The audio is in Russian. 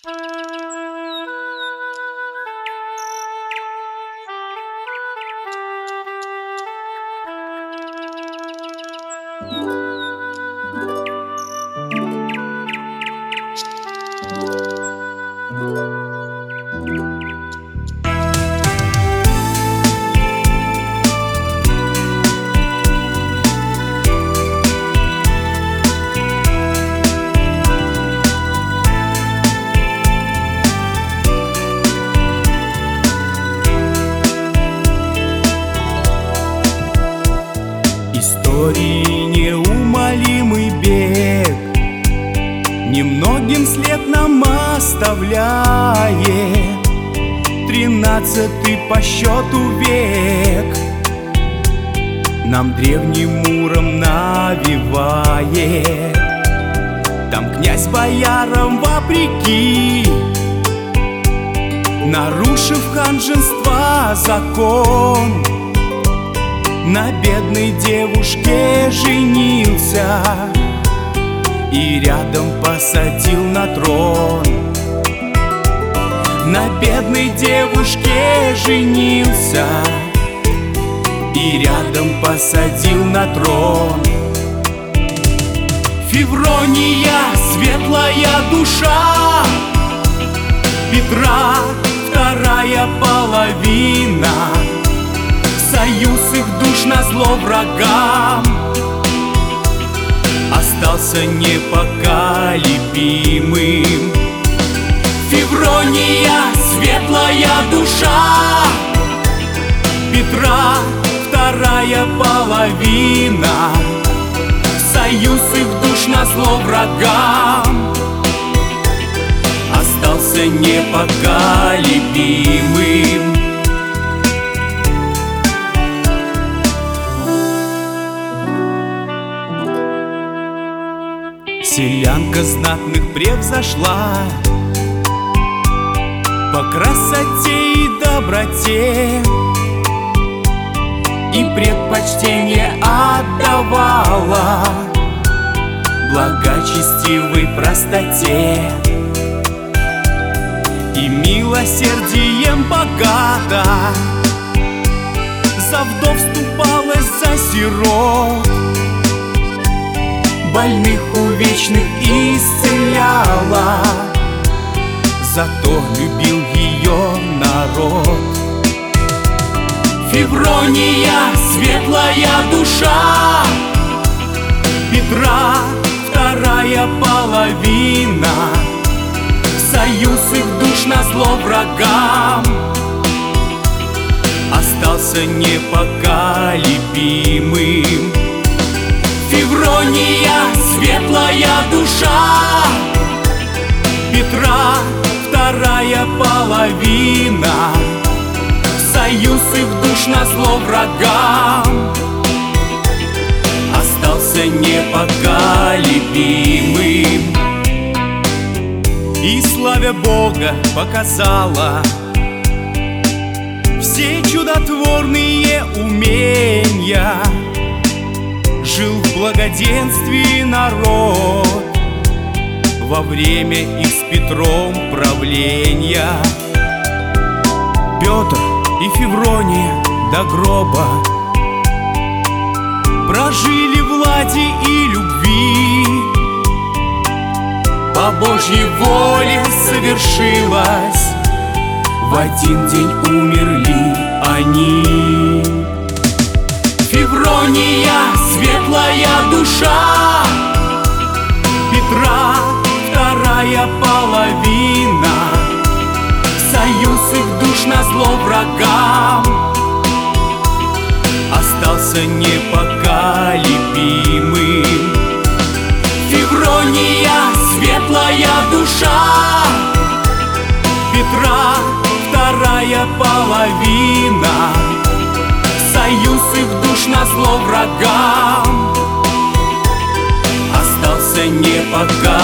Истории неумолимый бег немногим след нам оставляет. 13-й по счету век нам древним муром навевает. Там князь боярам вопреки, нарушив ханжества закон, на бедной девушке женился и рядом посадил на трон. На бедной девушке женился и рядом посадил на трон. Феврония, светлая душа Петра, вторая половина, союз их душ назло врагам остался непоколебимым. Феврония, светлая душа Петра, вторая половина, союз их душ назло врагам остался непоколебимым. Селянка знатных превзошла по красоте и доброте, и предпочтение отдавала благочестивой простоте. И милосердием богата за вдов вступалась, за сирот, больных увечных исцеляла, зато любил ее народ. Феврония, светлая душа Петра, вторая половина, союз их душ назло врагам остался непоколебимым. Феврония, светлая душа Петра, вторая половина, союз их душ назло врагам остался непоколебимым. И славя Бога показала все чудотворные умения. Жил в благоденствии народ во время их с Петром правления. Петр и Феврония до гроба прожили в ладе и любви. По Божьей воле совершилось, в один день умерли они. Феврония, светлая душа Петра, вторая половина, союз их душ назло врагам остался непоколебимым. Феврония, светлая душа Петра, вторая половина, союз их душ назло врагам остался непоколебимым.